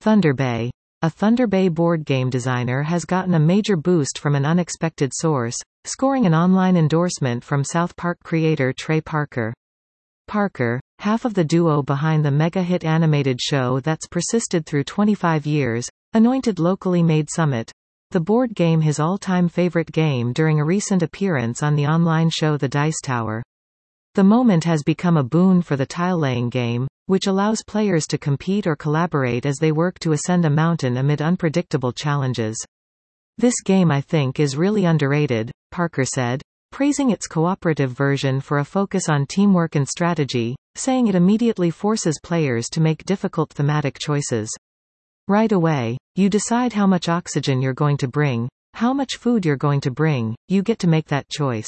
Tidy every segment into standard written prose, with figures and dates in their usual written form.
Thunder Bay. A Thunder Bay board game designer has gotten a major boost from an unexpected source, scoring an online endorsement from South Park creator Trey Parker. Parker, half of the duo behind the mega-hit animated show that's persisted through 25 years, anointed locally made Summit, the board game, his all-time favorite game during a recent appearance on the online show The Dice Tower. The moment has become a boon for the tile-laying game, which allows players to compete or collaborate as they work to ascend a mountain amid unpredictable challenges. This game, I think, is really underrated, Parker said, praising its cooperative version for a focus on teamwork and strategy, saying it immediately forces players to make difficult thematic choices. Right away, you decide how much oxygen you're going to bring, how much food you're going to bring, you get to make that choice.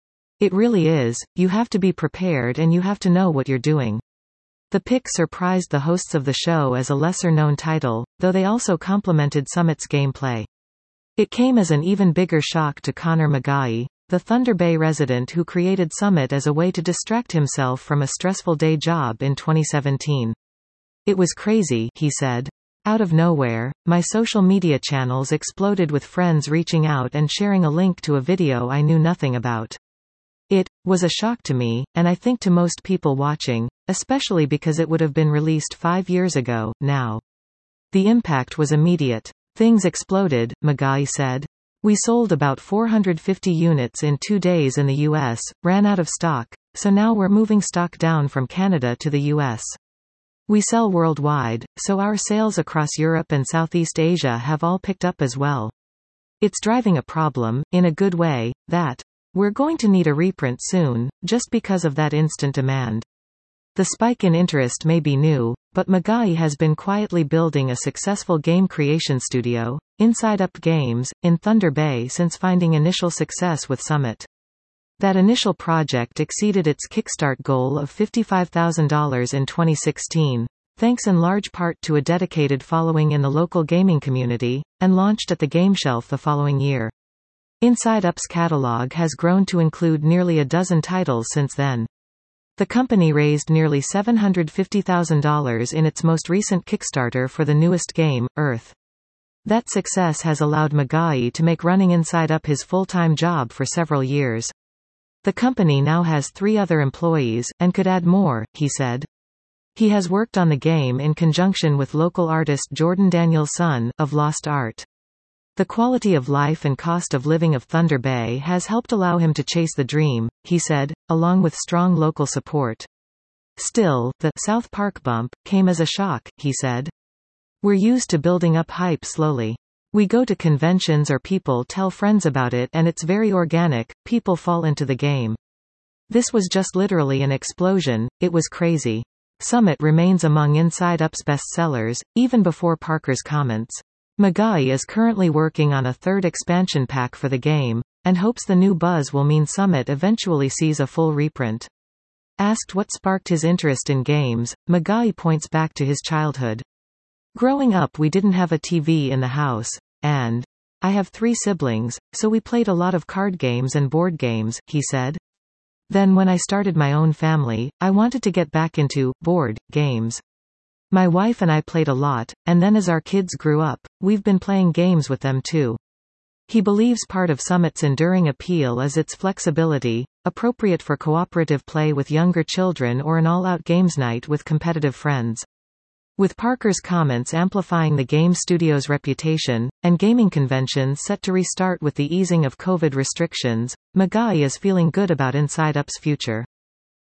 It really is, you have to be prepared and you have to know what you're doing. The pick surprised the hosts of the show as a lesser-known title, though they also complimented Summit's gameplay. It came as an even bigger shock to Connor Magai, the Thunder Bay resident who created Summit as a way to distract himself from a stressful day job in 2017. It was crazy, he said. Out of nowhere, my social media channels exploded with friends reaching out and sharing a link to a video I knew nothing about. It was a shock to me, and I think to most people watching, especially because it would have been released 5 years ago, now. The impact was immediate. Things exploded, Magai said. We sold about 450 units in 2 days in the US, ran out of stock, so now we're moving stock down from Canada to the US. We sell worldwide, so our sales across Europe and Southeast Asia have all picked up as well. It's driving a problem, in a good way, that we're going to need a reprint soon, just because of that instant demand. The spike in interest may be new, but Magai has been quietly building a successful game creation studio, Inside Up Games, in Thunder Bay since finding initial success with Summit. That initial project exceeded its Kickstart goal of $55,000 in 2016, thanks in large part to a dedicated following in the local gaming community, and launched at the GameShelf the following year. Inside Up's catalog has grown to include nearly a dozen titles since then. The company raised nearly $750,000 in its most recent Kickstarter for the newest game, Earth. That success has allowed Magai to make running Inside Up his full-time job for several years. The company now has 3 other employees, and could add more, he said. He has worked on the game in conjunction with local artist Jordan Danielson, of Lost Art. The quality of life and cost of living of Thunder Bay has helped allow him to chase the dream, he said, along with strong local support. Still, the South Park bump came as a shock, he said. We're used to building up hype slowly. We go to conventions or people tell friends about it and it's very organic, people fall into the game. This was just literally an explosion, it was crazy. Summit remains among Inside Up's bestsellers, even before Parker's comments. Magai is currently working on a 3rd expansion pack for the game, and hopes the new buzz will mean Summit eventually sees a full reprint. Asked what sparked his interest in games, Magai points back to his childhood. Growing up we didn't have a TV in the house, and I have 3 siblings, so we played a lot of card games and board games, he said. Then when I started my own family, I wanted to get back into board games. My wife and I played a lot, and then as our kids grew up, we've been playing games with them too. He believes part of Summit's enduring appeal is its flexibility, appropriate for cooperative play with younger children or an all-out games night with competitive friends. With Parker's comments amplifying the game studio's reputation, and gaming conventions set to restart with the easing of COVID restrictions, Magai is feeling good about Inside Up's future.